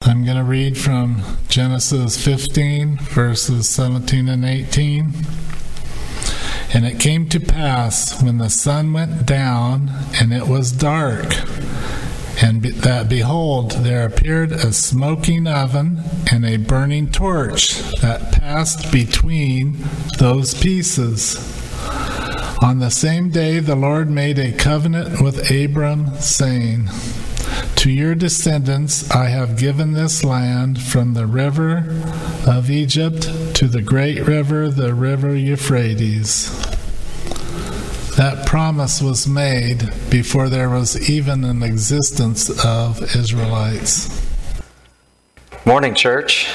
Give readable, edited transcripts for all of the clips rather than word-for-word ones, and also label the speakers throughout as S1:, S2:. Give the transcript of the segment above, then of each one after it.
S1: I'm going to read from Genesis 15, verses 17 and 18. And it came to pass, when the sun went down, and it was dark, and that, behold, there appeared a smoking oven and a burning torch that passed between those pieces. On the same day the Lord made a covenant with Abram, saying, To your descendants I have given this land, from the river of Egypt to the great river, the river Euphrates. That promise was made before there was even an existence of Israelites.
S2: Morning, church.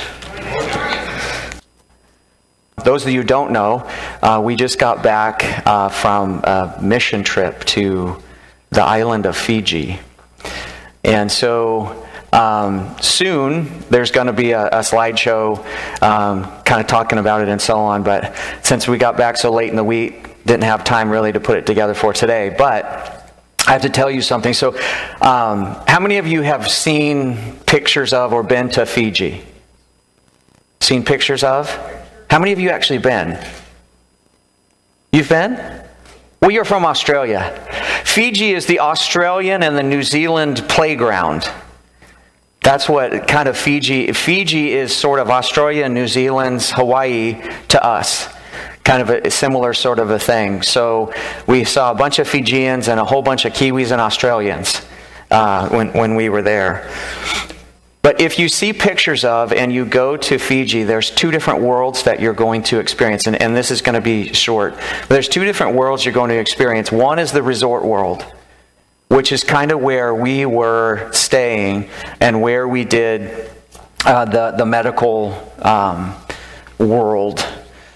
S2: Those of you who don't know, we just got back from a mission trip to the island of Fiji. And so soon there's going to be a slideshow kind of talking about it and so on. But since we got back so late in the week, didn't have time really to put it together for today. But I have to tell you something. So how many of you have seen pictures of or been to Fiji? Seen pictures of? How many of you actually been? You've been? Well, you're from Australia. Fiji is the Australian and the New Zealand playground. That's what kind of Fiji is sort of Australia and New Zealand's Hawaii to us. Kind of a similar sort of a thing. So we saw a bunch of Fijians and a whole bunch of Kiwis and Australians when we were there. But if you see pictures of and you go to Fiji, there's two different worlds that you're going to experience. And this is going to be short. There's two different worlds you're going to experience. One is the resort world, which is kind of where we were staying and where we did the medical world.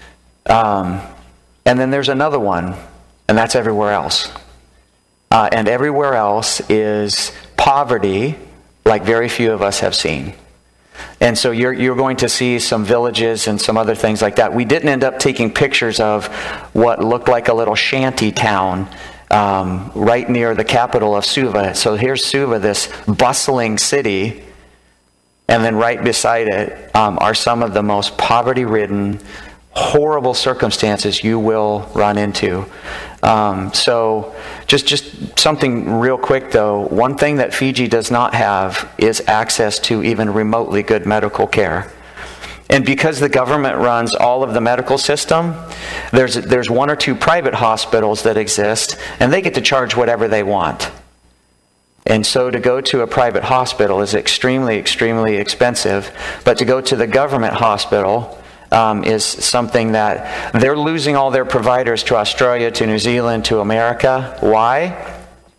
S2: And then there's another one, and that's everywhere else. And everywhere else is poverty, like very few of us have seen. And so you're going to see some villages and some other things like that. We didn't end up taking pictures of what looked like a little shanty town right near the capital of Suva. So here's Suva, this bustling city, and then right beside it are some of the most poverty-ridden, horrible circumstances you will run into. So just something real quick though, one thing that Fiji does not have is access to even remotely good medical care. And because the government runs all of the medical system, there's one or two private hospitals that exist, and they get to charge whatever they want. And so to go to a private hospital is extremely, extremely expensive, but to go to the government hospital is something that they're losing all their providers to Australia, to New Zealand, to America. Why?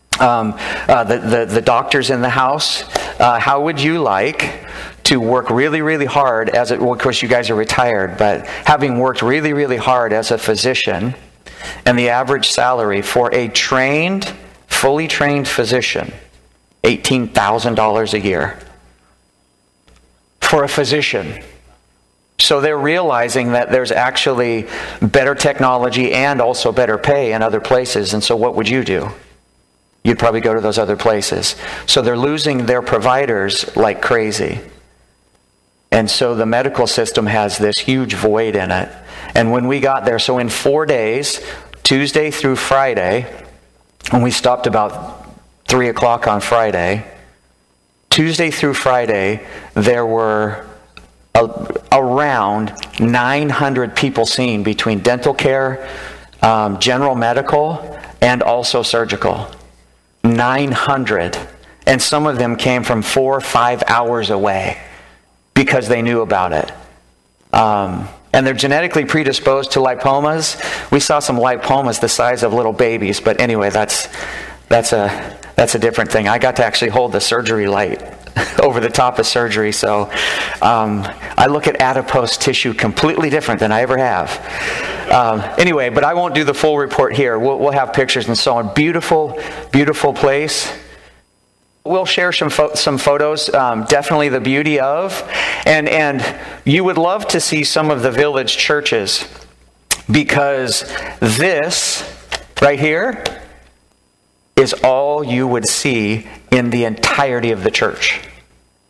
S2: The doctors in the house, how would you like to work really, really hard well, of course you guys are retired, but having worked really, really hard as a physician, and the average salary for a fully trained physician, $18,000 a year. For a physician. So they're realizing that there's actually better technology and also better pay in other places. And so what would you do? You'd probably go to those other places. So they're losing their providers like crazy. And so the medical system has this huge void in it. And when we got there, so in 4 days, Tuesday through Friday, and we stopped about 3 o'clock on Friday, Tuesday through Friday, there were around 900 people seen between dental care, general medical, and also surgical. 900. And some of them came from 4 or 5 hours away because they knew about it. And they're genetically predisposed to lipomas. We saw some lipomas the size of little babies, but anyway, that's a different thing. I got to actually hold the surgery light over the top of surgery, so I look at adipose tissue completely different than I ever have. Anyway, but I won't do the full report here. We'll have pictures and so on. Beautiful, beautiful place. We'll share some photos, definitely the beauty of, and you would love to see some of the village churches, because this right here is all you would see in the entirety of the church.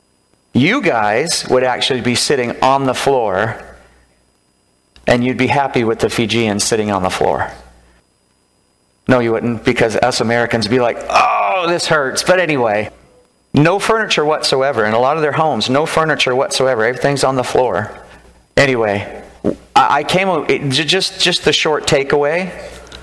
S2: You guys would actually be sitting on the floor, and you'd be happy with the Fijians sitting on the floor. No, you wouldn't, because us Americans would be like, oh, this hurts. But anyway, no furniture whatsoever. In a lot of their homes, no furniture whatsoever. Everything's on the floor. Anyway, just the short takeaway.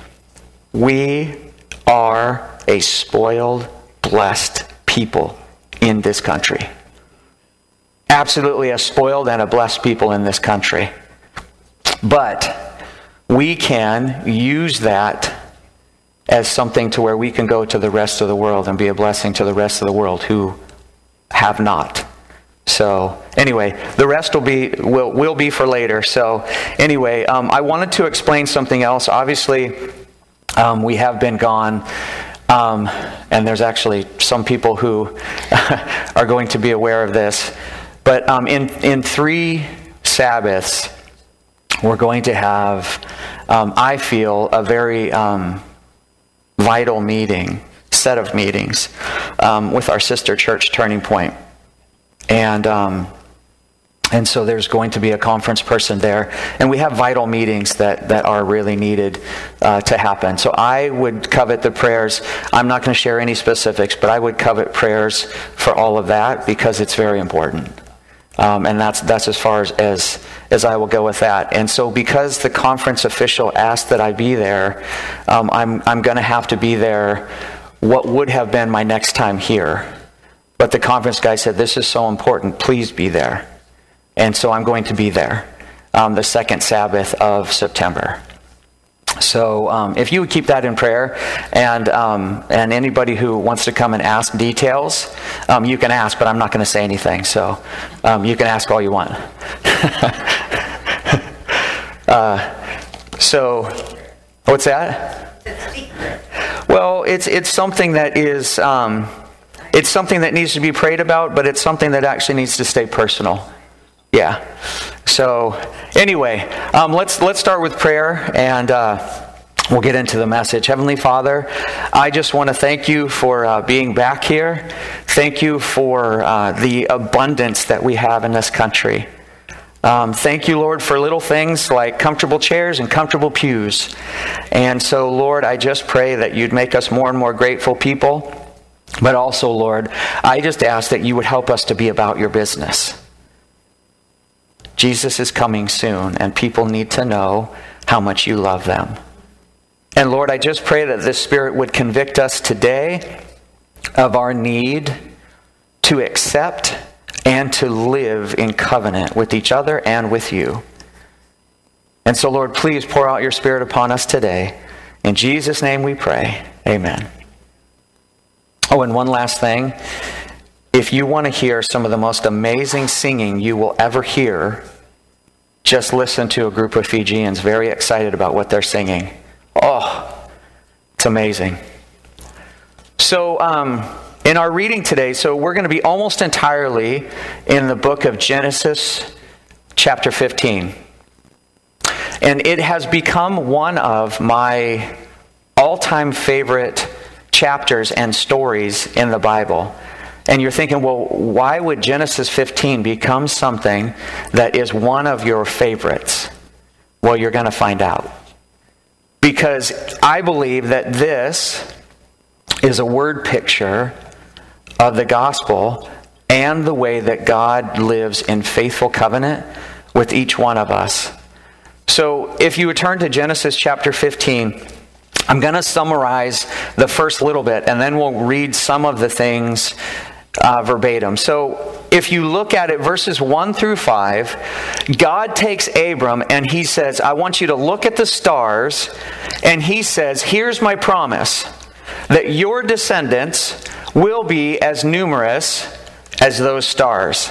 S2: We are a spoiled, blessed people in this country. Absolutely a spoiled and a blessed people in this country. But we can use that as something to where we can go to the rest of the world and be a blessing to the rest of the world who have not. So anyway, the rest will be for later. So anyway, I wanted to explain something else. Obviously, we have been gone, and there's actually some people who are going to be aware of this. But in 3 Sabbaths, we're going to have, I feel, a very vital set of meetings with our sister church, Turning Point. And so there's going to be a conference person there. And we have vital meetings that are really needed to happen. So I would covet the prayers. I'm not going to share any specifics, but I would covet prayers for all of that because it's very important. And that's as far as I will go with that. And so because the conference official asked that I be there, I'm going to have to be there what would have been my next time here. But the conference guy said, this is so important, please be there. And so I'm going to be there the second Sabbath of September. So if you would keep that in prayer, and anybody who wants to come and ask details, you can ask, but I'm not going to say anything. So you can ask all you want. So what's that? Well, it's something that is it's something that needs to be prayed about, but it's something that actually needs to stay personal. Yeah. So anyway, let's start with prayer, and we'll get into the message. Heavenly Father, I just want to thank you for being back here. Thank you for the abundance that we have in this country. Thank you, Lord, for little things like comfortable chairs and comfortable pews. And so, Lord, I just pray that you'd make us more and more grateful people. But also, Lord, I just ask that you would help us to be about your business. Jesus is coming soon, and people need to know how much you love them. And Lord, I just pray that this Spirit would convict us today of our need to accept and to live in covenant with each other and with you. And so, Lord, please pour out your Spirit upon us today. In Jesus' name we pray. Amen. Oh, and one last thing. If you want to hear some of the most amazing singing you will ever hear, just listen to a group of Fijians very excited about what they're singing. Oh, it's amazing. So, in our reading today, so we're going to be almost entirely in the book of Genesis, chapter 15. And it has become one of my all-time favorite chapters and stories in the Bible. And you're thinking, well, why would Genesis 15 become something that is one of your favorites? Well, you're going to find out. Because I believe that this is a word picture of the gospel and the way that God lives in faithful covenant with each one of us. So if you would turn to Genesis chapter 15, I'm going to summarize the first little bit, and then we'll read some of the things verbatim. So if you look at it, verses 1 through 5, God takes Abram and he says, I want you to look at the stars, and he says, here's my promise, that your descendants will be as numerous as those stars.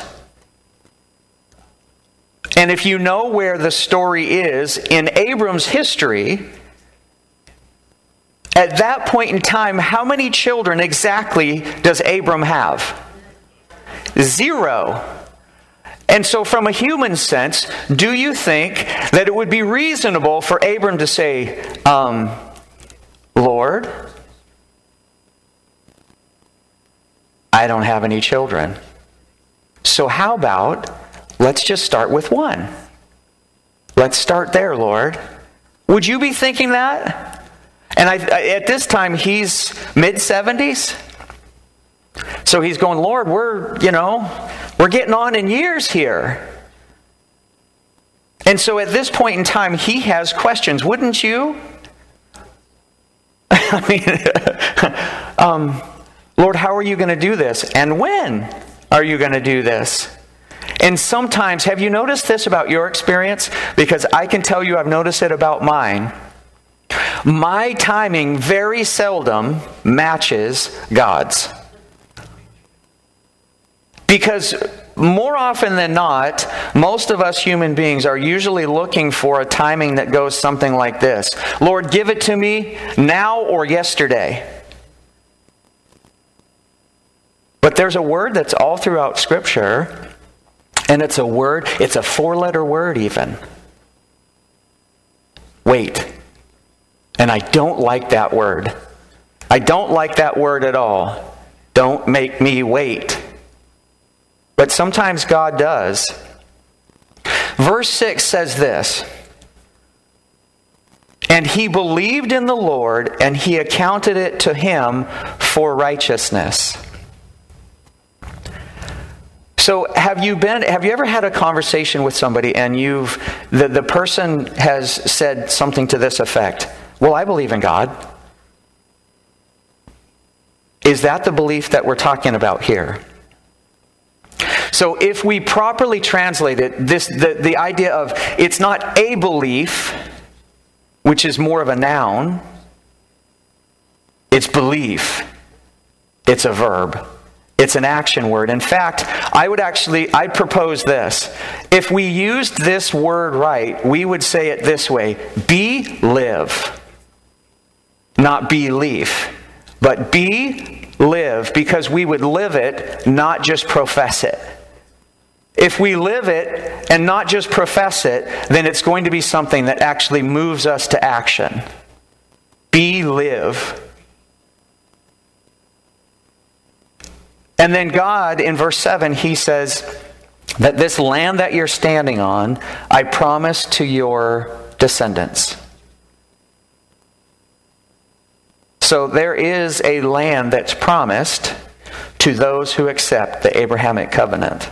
S2: And if you know where the story is in Abram's history, at that point in time, how many children exactly does Abram have? 0. And so from a human sense, do you think that it would be reasonable for Abram to say, Lord, I don't have any children. So how about, let's just start with 1. Let's start there, Lord. Would you be thinking that? And at this time, he's mid-70s. So he's going, Lord, we're getting on in years here. And so at this point in time, he has questions. Wouldn't you? Lord, how are you going to do this? And when are you going to do this? And sometimes, have you noticed this about your experience? Because I can tell you I've noticed it about mine. My timing very seldom matches God's. Because more often than not, most of us human beings are usually looking for a timing that goes something like this. Lord, give it to me now or yesterday. But there's a word that's all throughout Scripture, and it's a 4-letter word even. Wait. And I don't like that word. I don't like that word at all. Don't make me wait. But sometimes God does. Verse 6 says this, and he believed in the Lord, and he accounted it to him for righteousness. So have you ever had a conversation with somebody and the person has said something to this effect? Well, I believe in God. Is that the belief that we're talking about here? So if we properly translate it, the idea of it's not a belief, which is more of a noun, it's belief. It's a verb. It's an action word. In fact, I'd propose this. If we used this word right, we would say it this way: live. Not belief, but live, because we would live it, not just profess it. If we live it and not just profess it, then it's going to be something that actually moves us to action. Live. And then God, in verse 7, he says that this land that you're standing on, I promise to your descendants. So there is a land that's promised to those who accept the Abrahamic covenant.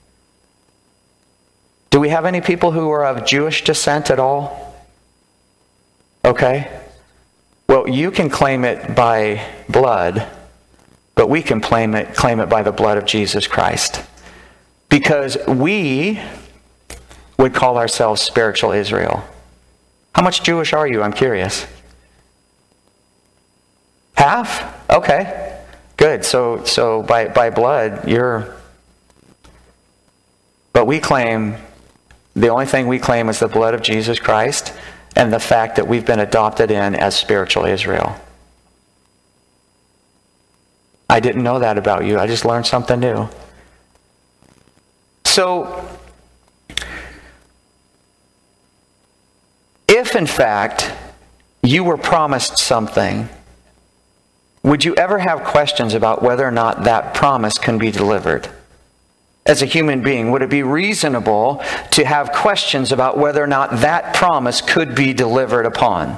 S2: Do we have any people who are of Jewish descent at all? Okay. Well, you can claim it by blood, but we can claim it by the blood of Jesus Christ. Because we would call ourselves spiritual Israel. How much Jewish are you? I'm curious. Half? Okay. Good. So by blood, but we claim, the only thing we claim is the blood of Jesus Christ and the fact that we've been adopted in as spiritual Israel. I didn't know that about you. I just learned something new. So, if in fact you were promised something, would you ever have questions about whether or not that promise can be delivered? As a human being, would it be reasonable to have questions about whether or not that promise could be delivered upon?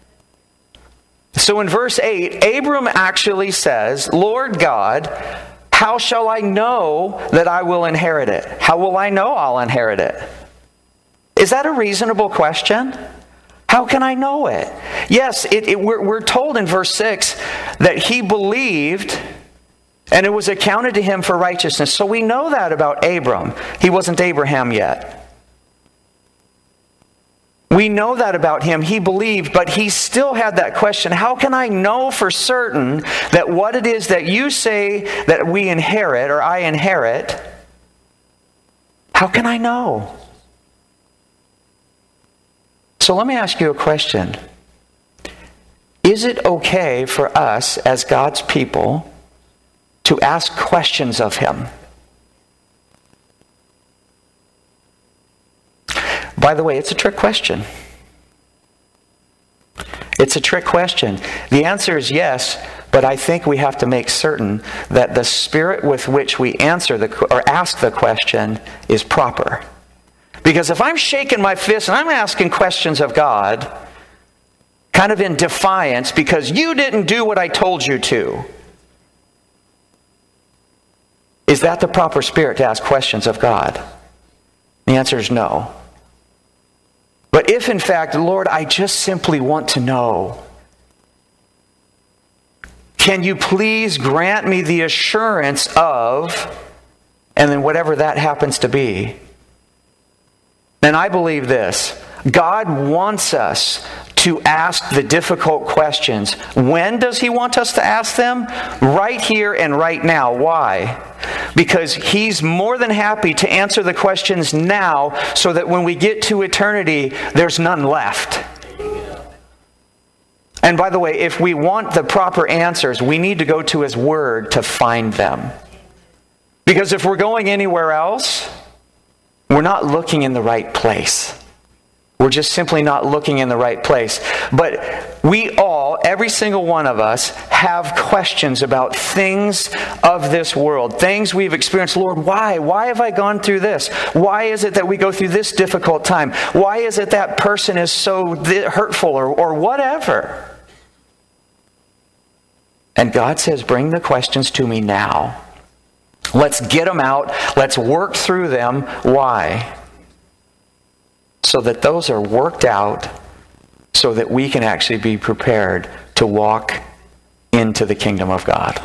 S2: So in verse 8, Abram actually says, Lord God, how shall I know that I will inherit it? How will I know I'll inherit it? Is that a reasonable question? How can I know it? Yes, we're told in verse 6 that he believed and it was accounted to him for righteousness. So we know that about Abram. He wasn't Abraham yet. We know that about him. He believed, but he still had that question. How can I know for certain that what it is that you say that we inherit or I inherit, how can I know? So let me ask you a question. Is it okay for us as God's people to ask questions of him? By the way, it's a trick question. It's a trick question. The answer is yes, but I think we have to make certain that the spirit with which we ask the question is proper. Because if I'm shaking my fist and I'm asking questions of God, kind of in defiance because you didn't do what I told you to, is that the proper spirit to ask questions of God? The answer is no. But if in fact, Lord, I just simply want to know, can you please grant me the assurance of, and then whatever that happens to be, then I believe this. God wants us to ask the difficult questions. When does He want us to ask them? Right here and right now. Why? Because He's more than happy to answer the questions now so that when we get to eternity, there's none left. And by the way, if we want the proper answers, we need to go to His Word to find them. Because if we're going anywhere else, we're not looking in the right place. We're just simply not looking in the right place. But we all, every single one of us, have questions about things of this world. Things we've experienced. Lord, why? Why have I gone through this? Why is it that we go through this difficult time? Why is it that person is so hurtful or whatever? And God says, bring the questions to me now. Let's get them out. Let's work through them. Why? So that those are worked out so that we can actually be prepared to walk into the kingdom of God.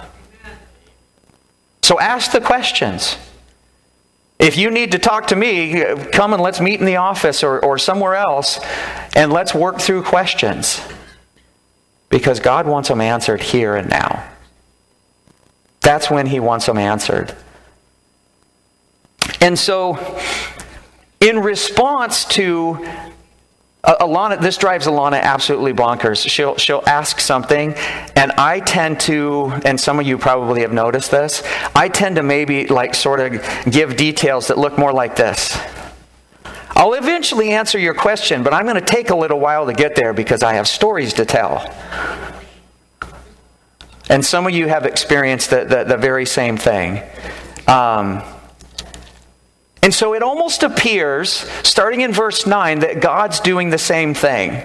S2: So ask the questions. If you need to talk to me, come and let's meet in the office or somewhere else and let's work through questions. Because God wants them answered here and now. That's when He wants them answered. And so, in response to Alana, this drives Alana absolutely bonkers. She'll ask something, and I tend to, and some of you probably have noticed this, I tend to maybe sort of give details that look more like this. I'll eventually answer your question, but I'm going to take a little while to get there because I have stories to tell. And some of you have experienced the very same thing. And so it almost appears, starting in verse 9, that God's doing the same thing.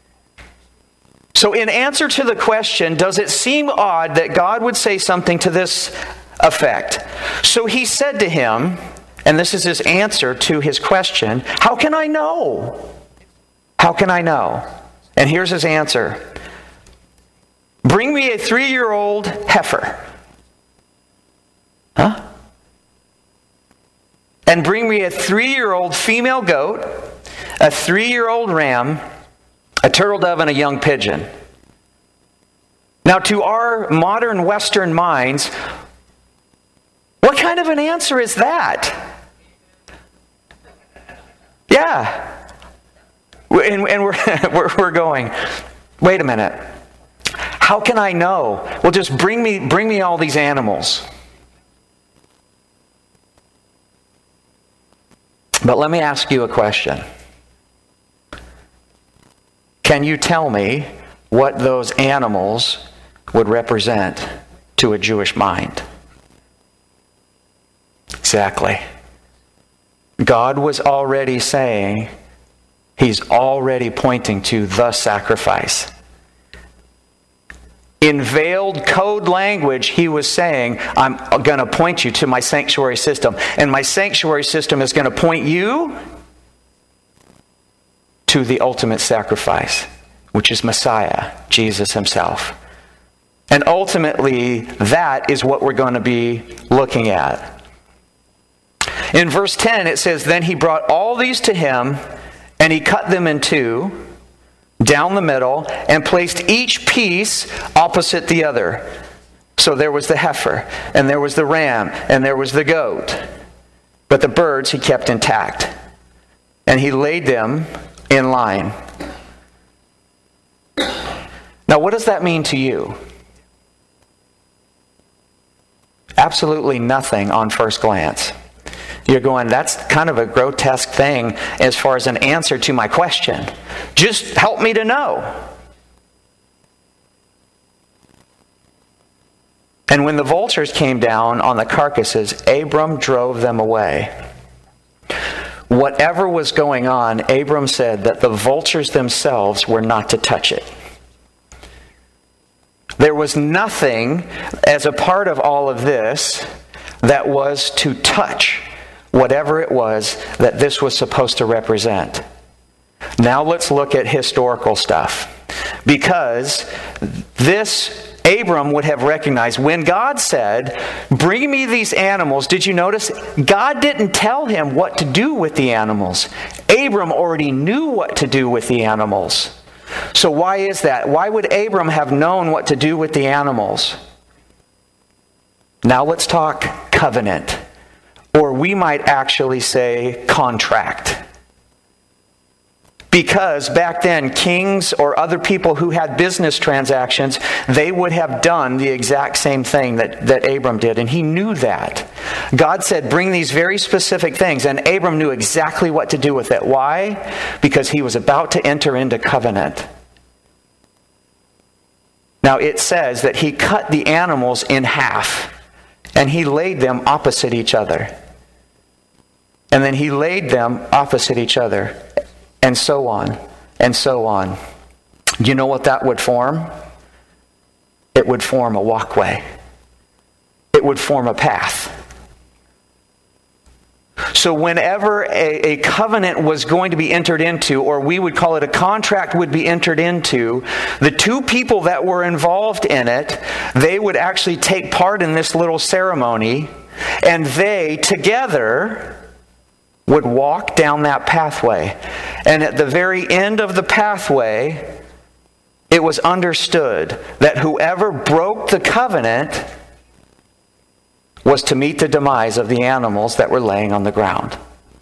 S2: So in answer to the question, does it seem odd that God would say something to this effect? So He said to him, and this is his answer to his question, how can I know? How can I know? And here's his answer. Bring me a 3-year-old heifer. Huh? And bring me a 3-year-old female goat, a 3-year-old ram, a turtle dove, and a young pigeon. Now, to our modern Western minds, what kind of an answer is that? Yeah. And we're going, wait a minute. How can I know? Well, just bring me all these animals. But let me ask you a question. Can you tell me what those animals would represent to a Jewish mind? Exactly. God was already saying, He's already pointing to the sacrifice. In veiled code language, He was saying, I'm going to point you to my sanctuary system. And my sanctuary system is going to point you to the ultimate sacrifice, which is Messiah, Jesus Himself. And ultimately, that is what we're going to be looking at. In verse 10, it says, Then He brought all these to Him, and He cut them in two, down the middle, and placed each piece opposite the other. So there was the heifer, and there was the ram, and there was the goat. But the birds He kept intact. And He laid them in line. Now, what does that mean to you? Absolutely nothing on first glance. You're going, that's kind of a grotesque thing as far as an answer to my question. Just help me to know. And when the vultures came down on the carcasses, Abram drove them away. Whatever was going on, Abram said that the vultures themselves were not to touch it. There was nothing as a part of all of this that was to touch whatever it was that this was supposed to represent. Now let's look at historical stuff. Because this Abram would have recognized when God said, bring me these animals. Did you notice? God didn't tell him what to do with the animals. Abram already knew what to do with the animals. So why is that? Why would Abram have known what to do with the animals? Now let's talk covenant. Or we might actually say contract. Because back then, kings or other people who had business transactions, they would have done the exact same thing that Abram did. And he knew that. God said, bring these very specific things. And Abram knew exactly what to do with it. Why? Because he was about to enter into covenant. Now it says that he cut the animals in half. And he laid them opposite each other. And then he laid them opposite each other. And so on, and so on. You know what that would form? It would form a walkway. It would form a path. So whenever a covenant was going to be entered into, or we would call it a contract would be entered into, the two people that were involved in it, they would actually take part in this little ceremony, and they together would walk down that pathway. And at the very end of the pathway, it was understood that whoever broke the covenant was to meet the demise of the animals that were laying on the ground.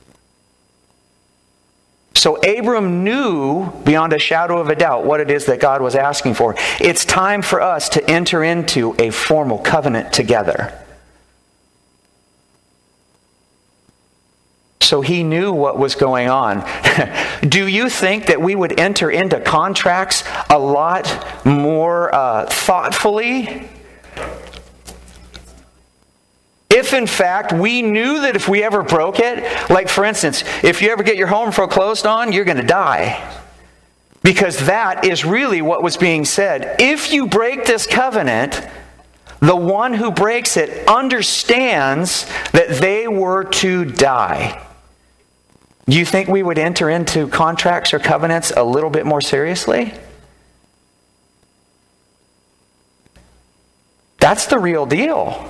S2: So Abram knew beyond a shadow of a doubt what it is that God was asking for. It's time for us to enter into a formal covenant together. So he knew what was going on. Do you think that we would enter into contracts a lot more thoughtfully? If in fact we knew that if we ever broke it, like for instance, if you ever get your home foreclosed on, you're going to die. Because that is really what was being said. If you break this covenant, the one who breaks it understands that they were to die. Do you think we would enter into contracts or covenants a little bit more seriously? That's the real deal.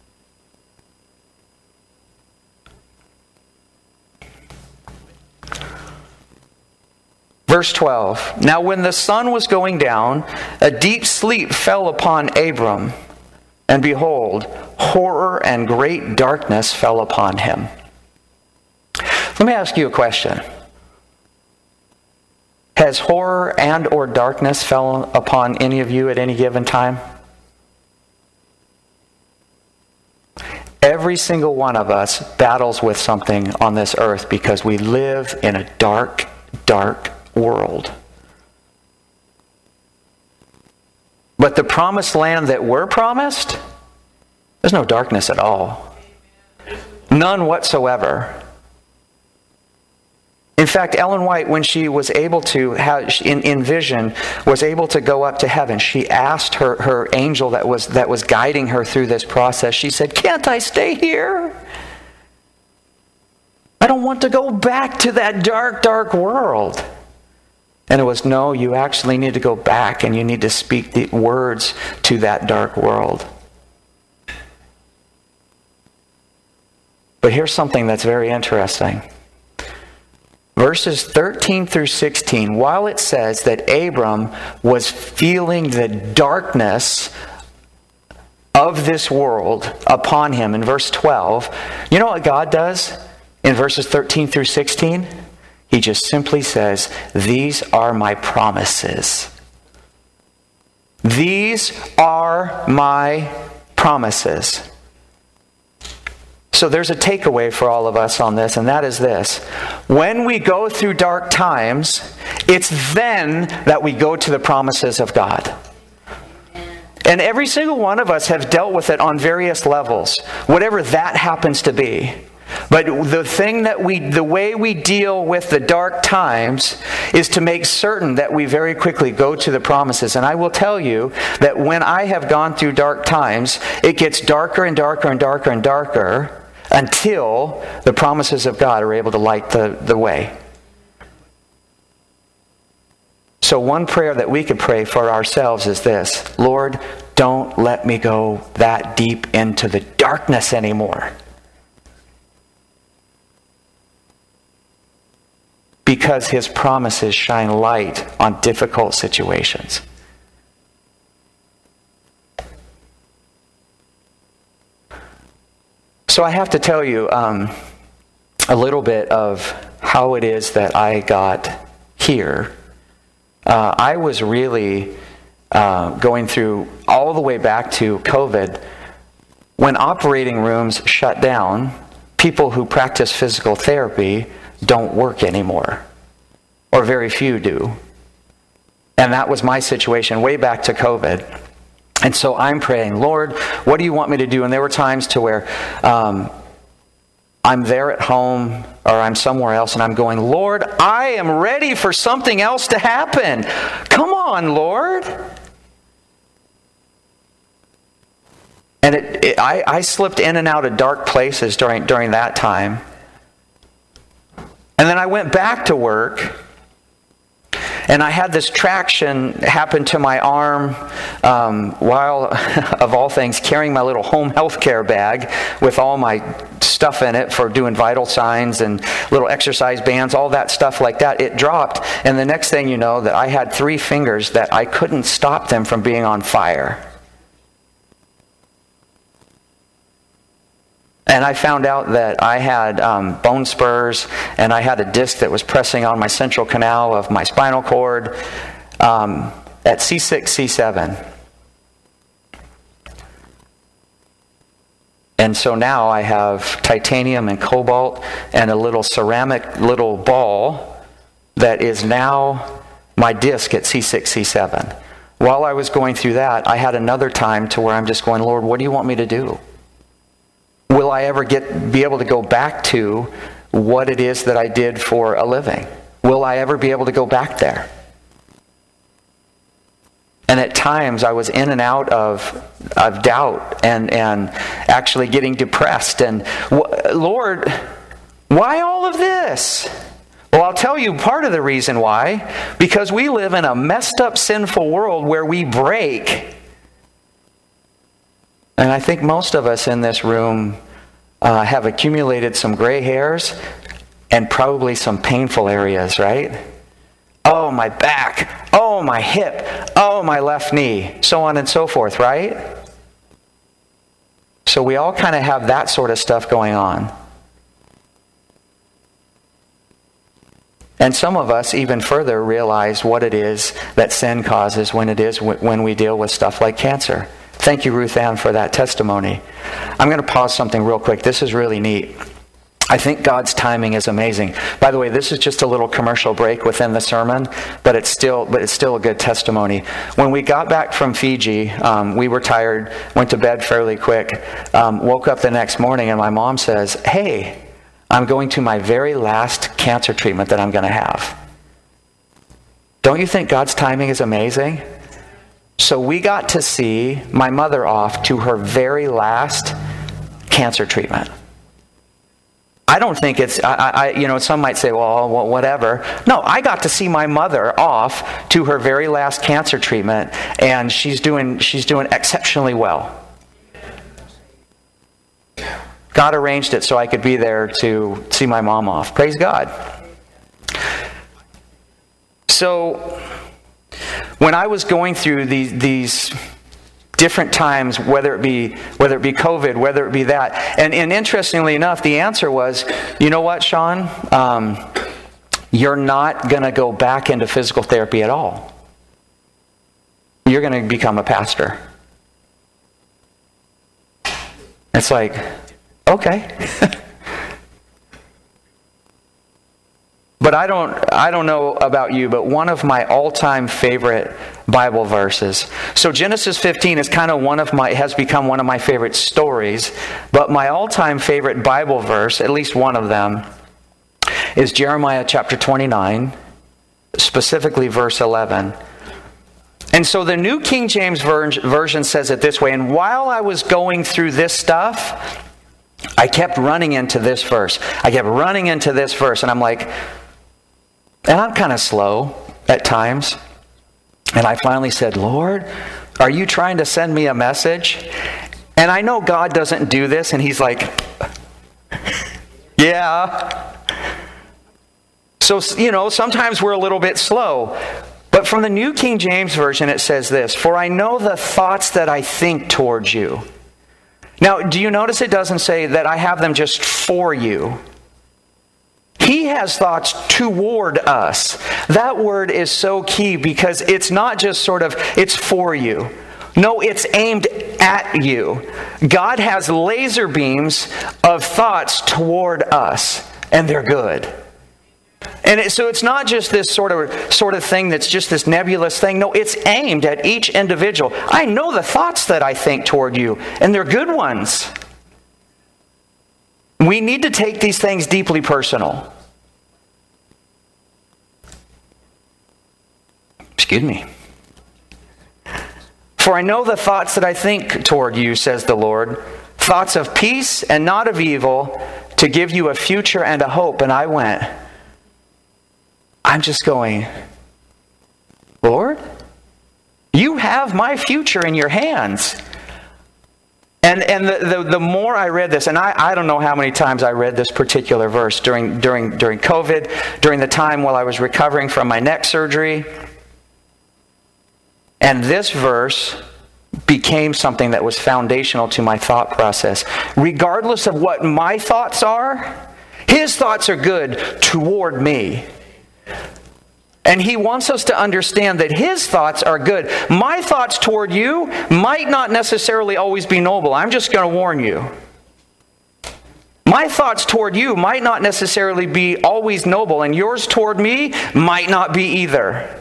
S2: Verse 12. Now when the sun was going down, a deep sleep fell upon Abram, and behold, horror and great darkness fell upon him. Let me ask you a question. Has horror and or darkness fell upon any of you at any given time? Every single one of us battles with something on this earth because we live in a dark, dark world. But the promised land that we're promised, there's no darkness at all. None whatsoever. In fact, Ellen White, when she was able to, in vision, was able to go up to heaven, she asked her angel that was guiding her through this process, she said, "Can't I stay here? I don't want to go back to that dark, dark world." And it was, no, you actually need to go back and you need to speak the words to that dark world. But here's something that's very interesting. Verses 13 through 16, while it says that Abram was feeling the darkness of this world upon him in verse 12, you know what God does in verses 13 through 16? He just simply says, "These are my promises." These are my promises. So there's a takeaway for all of us on this, and that is this. When we go through dark times, it's then that we go to the promises of God. And every single one of us have dealt with it on various levels, whatever that happens to be. But the way we deal with the dark times is to make certain that we very quickly go to the promises. And I will tell you that when I have gone through dark times, it gets darker and darker and darker and darker until the promises of God are able to light the way. So one prayer that we could pray for ourselves is this: Lord, don't let me go that deep into the darkness anymore. Because His promises shine light on difficult situations. So I have to tell you a little bit of how it is that I got here. I was really going through all the way back to COVID. When operating rooms shut down, people who practice physical therapy don't work anymore, or very few do. And that was my situation way back to COVID. And so I'm praying, Lord, what do you want me to do? And there were times to where I'm there at home or I'm somewhere else and I'm going, Lord, I am ready for something else to happen. Come on, Lord. And I slipped in and out of dark places during that time. And then I went back to work, and I had this traction happen to my arm while, of all things, carrying my little home health care bag with all my stuff in it for doing vital signs and little exercise bands, all that stuff like that. It dropped, and the next thing you know, that I had 3 fingers that I couldn't stop them from being on fire. And I found out that I had bone spurs, and I had a disc that was pressing on my central canal of my spinal cord at C6, C7. And so now I have titanium and cobalt and a little ceramic little ball that is now my disc at C6, C7. While I was going through that, I had another time to where I'm just going, Lord, what do you want me to do? Will I ever be able to go back to what it is that I did for a living? Will I ever be able to go back there? And at times I was in and out of doubt and actually getting depressed. And Lord, why all of this? Well, I'll tell you part of the reason why. Because we live in a messed up, sinful world where we break. And I think most of us in this room have accumulated some gray hairs and probably some painful areas, right? Oh, my back. Oh, my hip. Oh, my left knee. So on and so forth, right? So we all kind of have that sort of stuff going on. And some of us even further realize what it is that sin causes when we deal with stuff like cancer. Thank you, Ruth Ann, for that testimony. I'm going to pause something real quick. This is really neat. I think God's timing is amazing. By the way, this is just a little commercial break within the sermon, but it's still a good testimony. When we got back from Fiji, we were tired, went to bed fairly quick, woke up the next morning, and my mom says, "Hey, I'm going to my very last cancer treatment that I'm going to have." Don't you think God's timing is amazing? So we got to see my mother off to her very last cancer treatment. I don't think it's, some might say, well, whatever. No, I got to see my mother off to her very last cancer treatment, and she's doing exceptionally well. God arranged it so I could be there to see my mom off. Praise God. So when I was going through these different times, whether it be COVID, whether it be that, and interestingly enough, the answer was, you know what, Sean? You're not going to go back into physical therapy at all. You're going to become a pastor. It's like, okay. But I don't know about you, but one of my all-time favorite Bible verses. So Genesis 15 is has become one of my favorite stories, but my all-time favorite Bible verse, at least one of them, is Jeremiah chapter 29, specifically verse 11. And so the New King James Version says it this way, and while I was going through this stuff, I kept running into this verse. And I'm like, and I'm kind of slow at times. And I finally said, Lord, are you trying to send me a message? And I know God doesn't do this, and he's like, yeah. So, sometimes we're a little bit slow. But from the New King James Version, it says this, for I know the thoughts that I think towards you. Now, do you notice it doesn't say that I have them just for you? He has thoughts toward us. That word is so key because it's not just it's for you. No, it's aimed at you. God has laser beams of thoughts toward us, and they're good. And so it's not just this sort of thing that's just this nebulous thing. No, it's aimed at each individual. I know the thoughts that I think toward you, and they're good ones. We need to take these things deeply personal. Excuse me. For I know the thoughts that I think toward you, says the Lord, thoughts of peace and not of evil, to give you a future and a hope. And I'm just going, Lord, you have my future in your hands. And the more I read this, and I don't know how many times I read this particular verse during COVID, during the time while I was recovering from my neck surgery. And this verse became something that was foundational to my thought process. Regardless of what my thoughts are, his thoughts are good toward me. And he wants us to understand that his thoughts are good. My thoughts toward you might not necessarily always be noble. I'm just going to warn you. My thoughts toward you might not necessarily be always noble, and yours toward me might not be either.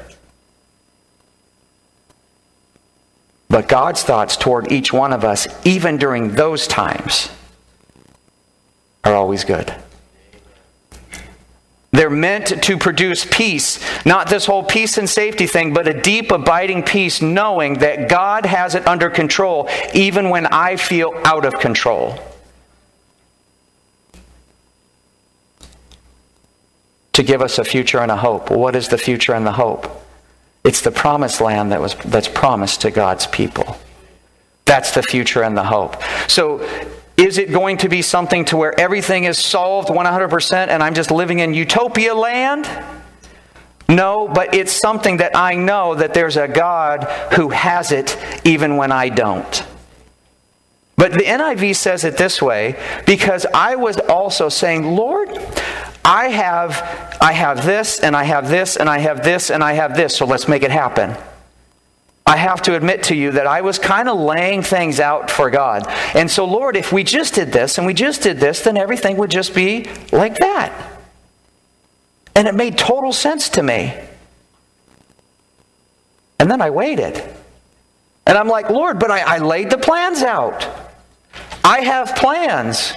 S2: But God's thoughts toward each one of us, even during those times, are always good. They're meant to produce peace, not this whole peace and safety thing, but a deep, abiding peace, knowing that God has it under control, even when I feel out of control. To give us a future and a hope. What is the future and the hope? It's the promised land that's promised to God's people. That's the future and the hope. So, is it going to be something to where everything is solved 100% and I'm just living in utopia land? No, but it's something that I know that there's a God who has it even when I don't. But the NIV says it this way, because I was also saying, Lord, I have this, and I have this, and I have this, and I have this, so let's make it happen. I have to admit to you that I was kind of laying things out for God. And so, Lord, if we just did this and we just did this, then everything would just be like that. And it made total sense to me. And then I waited. And I'm like, Lord, but I laid the plans out. I have plans.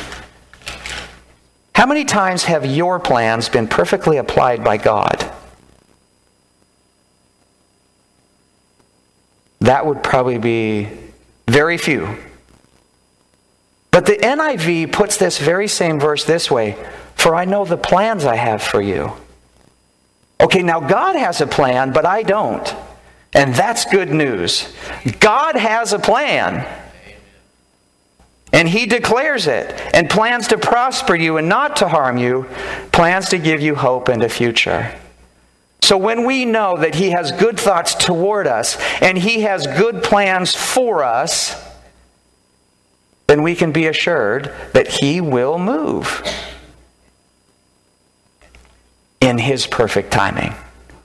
S2: How many times have your plans been perfectly applied by God? That would probably be very few. But the NIV puts this very same verse this way, for I know the plans I have for you. Okay, now God has a plan, but I don't. And that's good news. God has a plan. And He declares it. And plans to prosper you and not to harm you. Plans to give you hope and a future. So when we know that He has good thoughts toward us and He has good plans for us, then we can be assured that He will move in His perfect timing.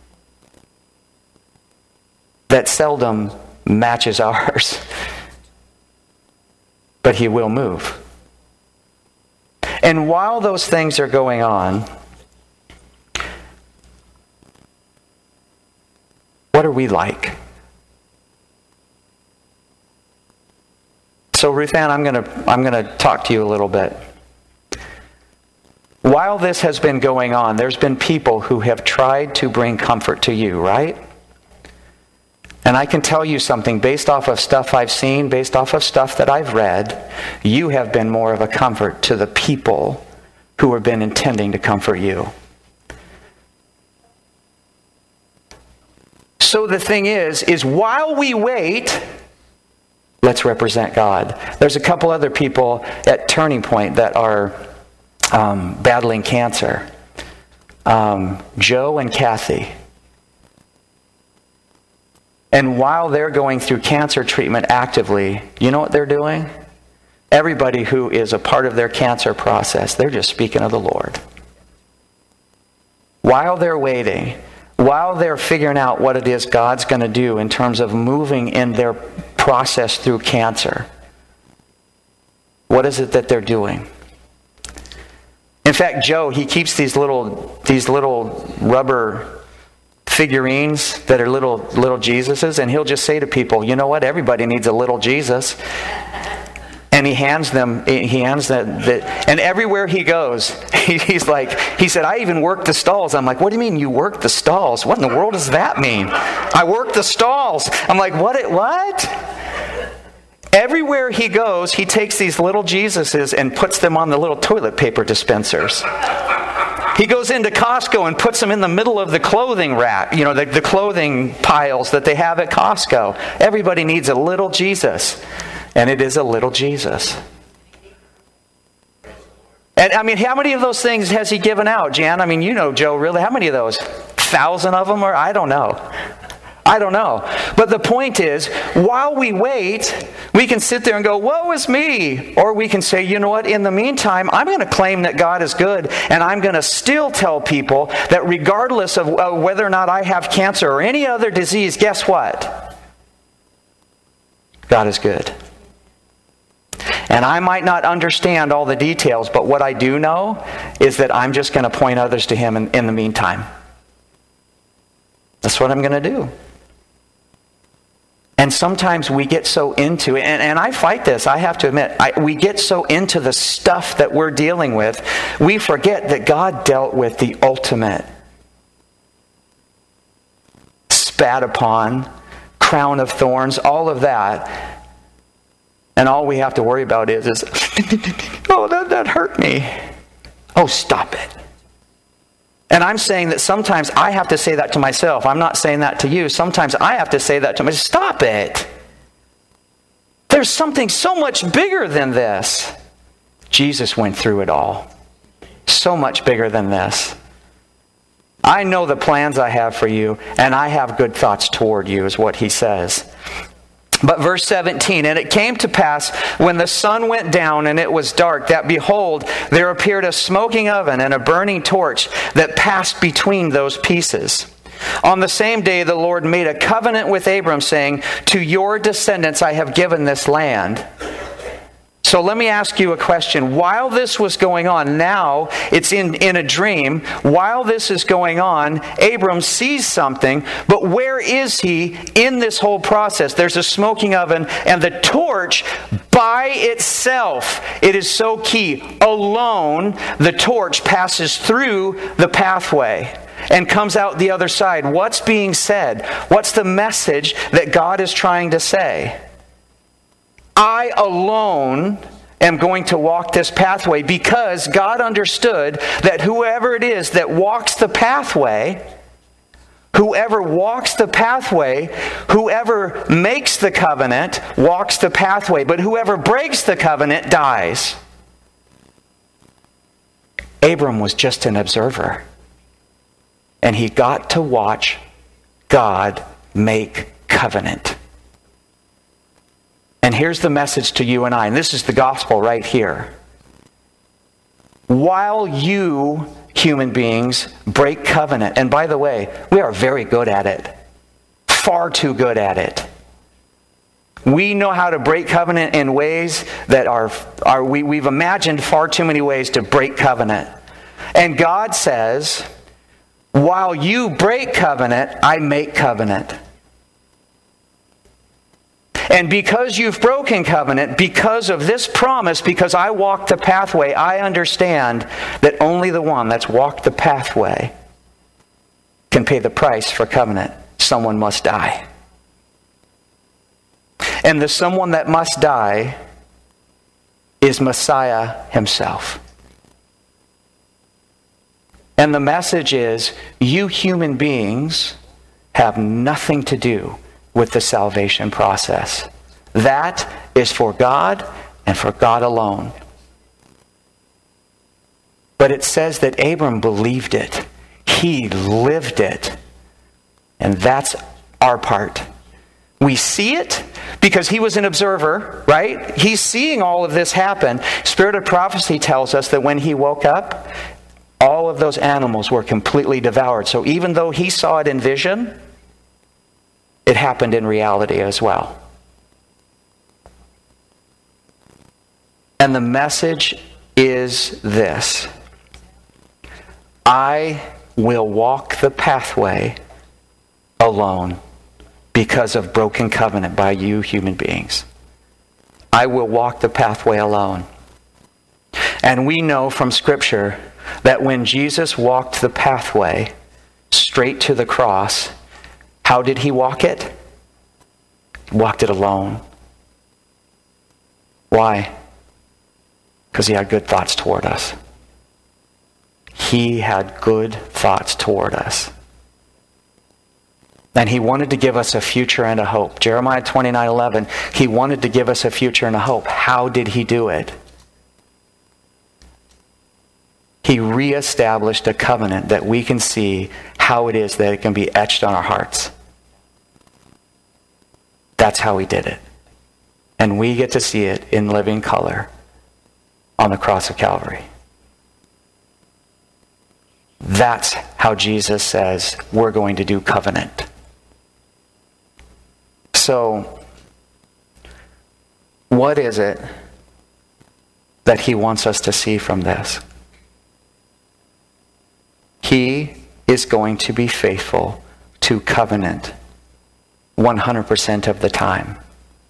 S2: That seldom matches ours. But He will move. And while those things are going on, What are we like? So Ruth Ann, I'm going to talk to you a little bit. While this has been going on, there's been people who have tried to bring comfort to you, right? And I can tell you something, based off of stuff I've seen, based off of stuff that I've read, you have been more of a comfort to the people who have been intending to comfort you. So the thing is while we wait, let's represent God. There's a couple other people at Turning Point that are battling cancer. Joe and Kathy. And while they're going through cancer treatment actively, you know what they're doing? Everybody who is a part of their cancer process, they're just speaking of the Lord. While they're waiting, while they're figuring out what it is God's going to do in terms of moving in their process through cancer, what is it that they're doing? In fact, Joe, he keeps these little rubber figurines that are little Jesuses, and he'll just say to people, you know what, everybody needs a little Jesus. And he hands them, and everywhere he goes, he said, I even worked the stalls. I'm like, what do you mean you worked the stalls? What in the world does that mean? I worked the stalls. I'm like, what? Everywhere he goes, he takes these little Jesuses and puts them on the little toilet paper dispensers. He goes into Costco and puts them in the middle of the clothing rack, the clothing piles that they have at Costco. Everybody needs a little Jesus. And it is a little Jesus. And I mean, how many of those things has he given out, Jan? I mean, you know, Joe, really, how many of those? 1,000 of them? Or I don't know. But the point is, while we wait, we can sit there and go, woe is me. Or we can say, you know what, in the meantime, I'm going to claim that God is good, and I'm going to still tell people that regardless of whether or not I have cancer or any other disease, guess what? God is good. And I might not understand all the details, but what I do know is that I'm just going to point others to Him in the meantime. That's what I'm going to do. And sometimes we get so into it, and I fight this, I have to admit, we get so into the stuff that we're dealing with, we forget that God dealt with the ultimate spat upon, crown of thorns, all of that. And all we have to worry about is oh, that hurt me. Oh, stop it. And I'm saying that sometimes I have to say that to myself. I'm not saying that to you. Sometimes I have to say that to myself. Stop it. There's something so much bigger than this. Jesus went through it all. So much bigger than this. I know the plans I have for you, and I have good thoughts toward you, is what he says. But verse 17, and it came to pass when the sun went down and it was dark, that behold, there appeared a smoking oven and a burning torch that passed between those pieces. On the same day the Lord made a covenant with Abram, saying, to your descendants I have given this land. So let me ask you a question. While this was going on, now it's in a dream. While this is going on, Abram sees something, but where is he in this whole process? There's a smoking oven, and the torch by itself, it is so key. Alone, the torch passes through the pathway and comes out the other side. What's being said? What's the message that God is trying to say? I alone am going to walk this pathway, because God understood that whoever it is that walks the pathway, whoever makes the covenant walks the pathway, but whoever breaks the covenant dies. Abram was just an observer, and he got to watch God make covenant. And here's the message to you and I, and this is the gospel right here. While you, human beings, break covenant, and by the way, we are very good at it. Far too good at it. We know how to break covenant in ways that we've imagined far too many ways to break covenant. And God says, while you break covenant, I make covenant. And because you've broken covenant, because of this promise, because I walked the pathway, I understand that only the one that's walked the pathway can pay the price for covenant. Someone must die. And the someone that must die is Messiah himself. And the message is, you human beings have nothing to do with the salvation process. That is for God and for God alone. But it says that Abram believed it. He lived it. And that's our part. We see it because he was an observer, right? He's seeing all of this happen. Spirit of prophecy tells us that when he woke up, all of those animals were completely devoured. So even though he saw it in vision, it happened in reality as well. And the message is this: I will walk the pathway alone because of broken covenant by you human beings. I will walk the pathway alone. And we know from Scripture that when Jesus walked the pathway straight to the cross, how did he walk it? He walked it alone. Why? Because he had good thoughts toward us. He had good thoughts toward us. And he wanted to give us a future and a hope. Jeremiah 29:11, he wanted to give us a future and a hope. How did he do it? He reestablished a covenant that we can see how it is that it can be etched on our hearts. That's how he did it. And we get to see it in living color on the cross of Calvary. That's how Jesus says we're going to do covenant. So, what is it that he wants us to see from this? He is going to be faithful to covenant 100% of the time.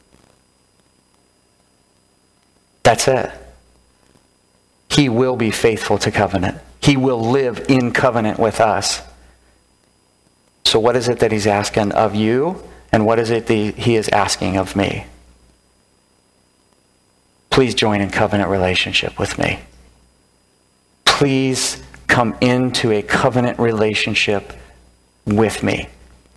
S2: That's it. He will be faithful to covenant. He will live in covenant with us. So what is it that he's asking of you? And what is it that he is asking of me? Please join in covenant relationship with me. Please come into a covenant relationship with me.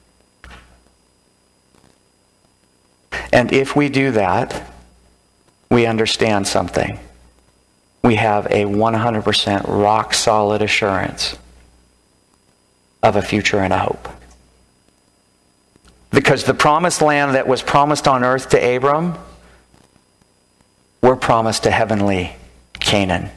S2: And if we do that, we understand something. We have a 100% rock solid assurance of a future and a hope. Because the promised land that was promised on earth to Abram, we're promised to heavenly Canaan.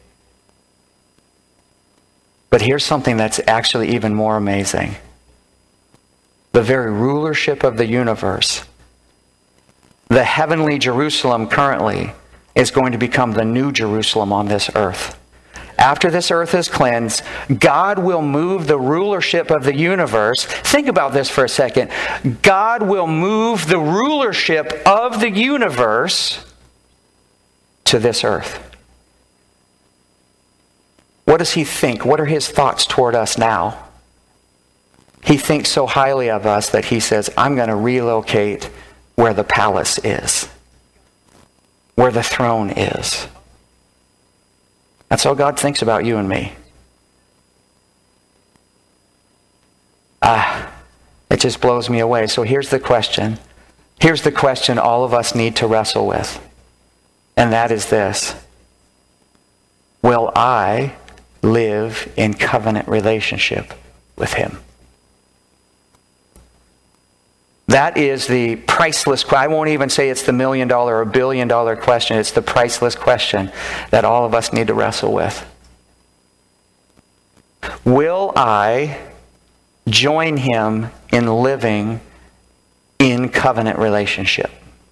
S2: But here's something that's actually even more amazing. The very rulership of the universe, the heavenly Jerusalem currently, is going to become the new Jerusalem on this earth. After this earth is cleansed, God will move the rulership of the universe. Think about this for a second. God will move the rulership of the universe to this earth. What does he think? What are his thoughts toward us now? He thinks so highly of us that he says, I'm going to relocate where the palace is, where the throne is. That's how God thinks about you and me. It just blows me away. So here's the question. Here's the question all of us need to wrestle with. And that is this: will I live in covenant relationship with him? That is the priceless question. I won't even say it's the $1 million or $1 billion question. It's the priceless question that all of us need to wrestle with. Will I join him in living in covenant relationship?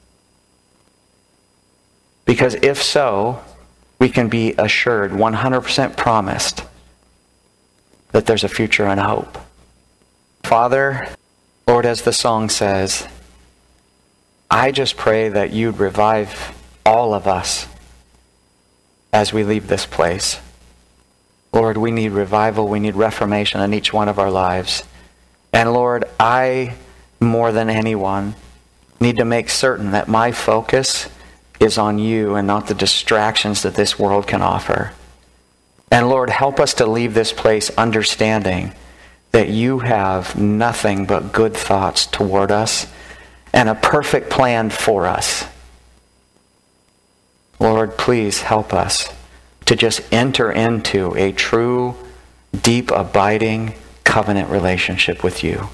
S2: Because if so, we can be assured, 100% promised, that there's a future and a hope. Father, Lord, as the song says, I just pray that you'd revive all of us as we leave this place. Lord, we need revival. We need reformation in each one of our lives. And Lord, I, more than anyone, need to make certain that my focus is on you and not the distractions that this world can offer. And Lord, help us to leave this place understanding that you have nothing but good thoughts toward us and a perfect plan for us. Lord, please help us to just enter into a true, deep, abiding covenant relationship with you.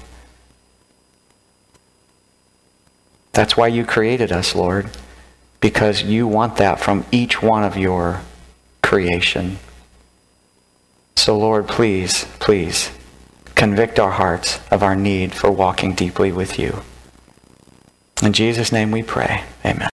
S2: That's why you created us, Lord, because you want that from each one of your creation. So Lord, please, please convict our hearts of our need for walking deeply with you. In Jesus' name we pray. Amen.